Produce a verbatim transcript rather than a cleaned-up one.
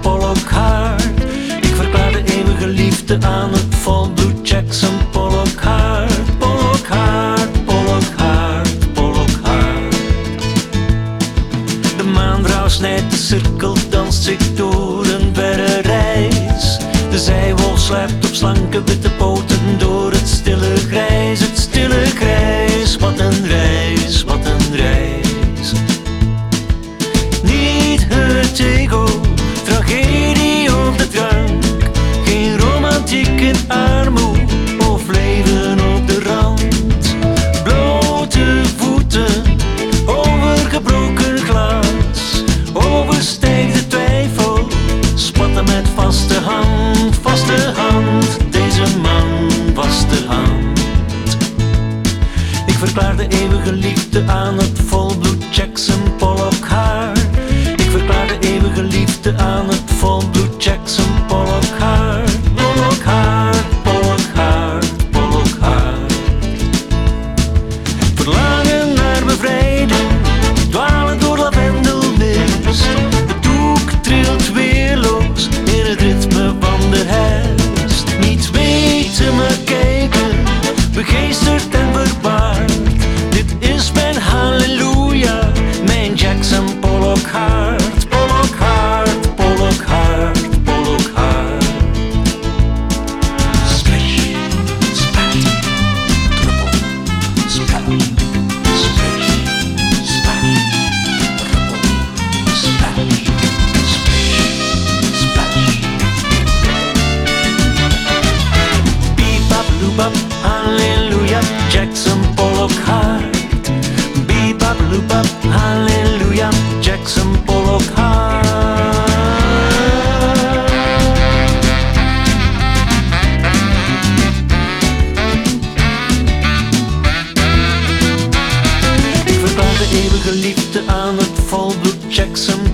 Pollock hart. Ik verklaar de eeuwige liefde aan het volbloed Jackson Pollock hart. Pollock hart, Pollock hart, Pollock hart. De maanvrouw snijdt de cirkel, danst zich door een verre reis. De zijwolf sluipt op slanke witte poten door het stille grijs. Het stille grijs, wat een reis, wat een reis. Niet het ego, tragedie of de drank. Geen romantiek in armoede of leven op de rand. Blote voeten over gebroken glas. Overstijgt de twijfel, spatten met vaste hand. Vaste hand, deze man, vaste hand. Ik verklaar de eeuwige liefde aan het volbloed Jackson Pollock hart. Ik verklaar de eeuwige liefde aan het volbloed Jackson Pollock hart. Pollock hart, Pollock hart, Pollock hart. Verlangen naar bevrijding, dwalen door lavendelmist. Het doek trilt weerloos in het ritme van de herfst. Niet weten maar kijken, begeesterd en verbaard. Dit is mijn halleluja, mijn Jackson Pollock hart. Pollock hart, Pollock hart, Pollock hart. Splish, spat, druppel, spat. Splish, spat, druppel, splash. Splish, splash. Beep-bop, loop-bop, halleluja, Jackson Pollock hart. Beep-bop, loop-bop, halleluja, Jackson Pollock hart. Ik verklaar de eeuwige liefde aan het volbloed Jackson